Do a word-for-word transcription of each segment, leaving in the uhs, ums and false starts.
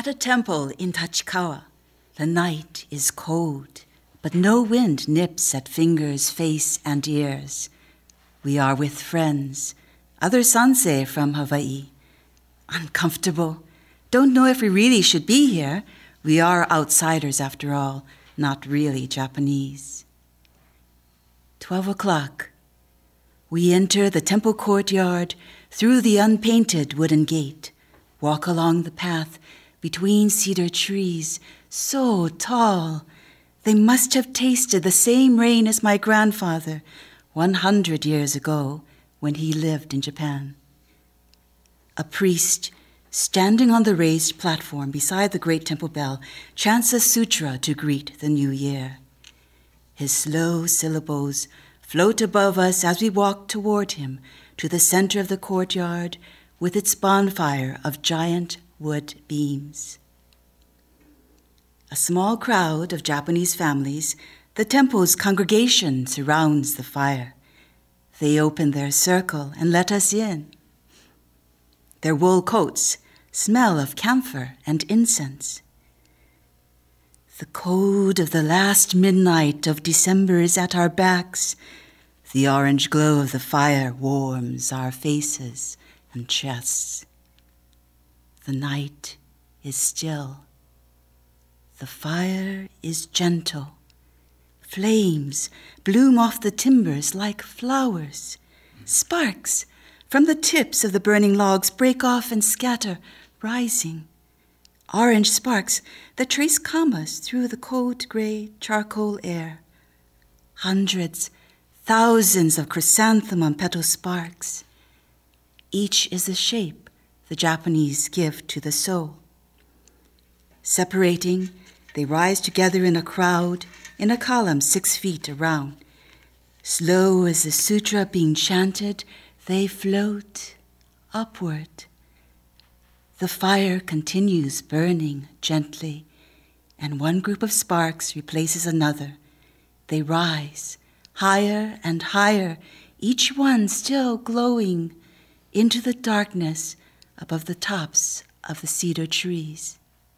At a temple in Tachikawa, the night is cold, but no wind nips at fingers, face, and ears. We are with friends, other sansei from Hawaii. Uncomfortable. Don't know if we really should be here. We are outsiders after all, not really Japanese. Twelve o'clock. We enter the temple courtyard through the unpainted wooden gate, walk along the path between cedar trees, so tall. They must have tasted the same rain as my grandfather one hundred years ago when he lived in Japan. A priest, standing on the raised platform beside the great temple bell, chants a sutra to greet the new year. His slow syllables float above us as we walk toward him to the center of the courtyard with its bonfire of giant wood beams. A small crowd of Japanese families, the temple's congregation, surrounds the fire. They open their circle and let us in. Their wool coats smell of camphor and incense. The cold of the last midnight of December is at our backs. The orange glow of the fire warms our faces and chests. The night is still. The fire is gentle. Flames bloom off the timbers like flowers. Sparks from the tips of the burning logs break off and scatter, rising. Orange sparks that trace commas through the cold gray charcoal air. Hundreds, thousands of chrysanthemum petal sparks. Each is the shape the Japanese give to the soul. Separating, they rise together in a crowd, in a column six feet around. Slow as the sutra being chanted, they float upward. The fire continues burning gently, and one group of sparks replaces another. They rise higher and higher, each one still glowing into the darkness above the tops of the cedar trees.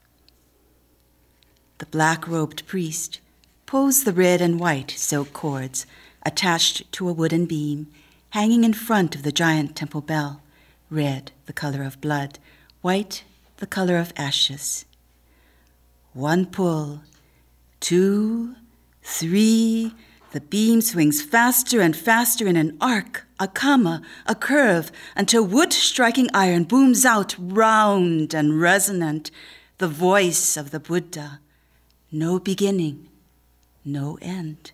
The black-robed priest pulls the red and white silk cords attached to a wooden beam hanging in front of the giant temple bell, red the color of blood, white the color of ashes. One pull, two, three, the beam swings faster and faster in an arc, a comma, a curve, until wood striking iron booms out round and resonant, the voice of the Buddha. No beginning, no end.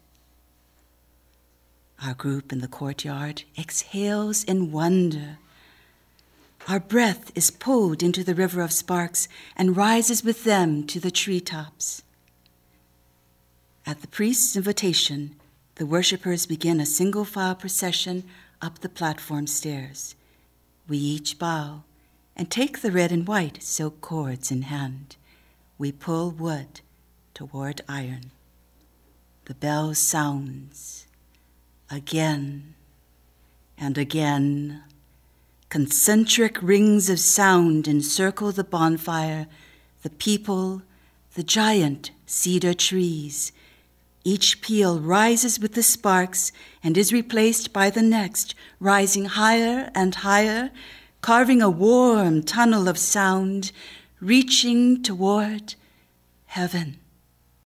Our group in the courtyard exhales in wonder. Our breath is pulled into the river of sparks and rises with them to the treetops. At the priest's invitation, the worshippers begin a single-file procession up the platform stairs. We each bow and take the red and white silk cords in hand. We pull wood toward iron. The bell sounds again and again. Concentric rings of sound encircle the bonfire, the people, the giant cedar trees. Each peal rises with the sparks and is replaced by the next, rising higher and higher, carving a warm tunnel of sound, reaching toward heaven.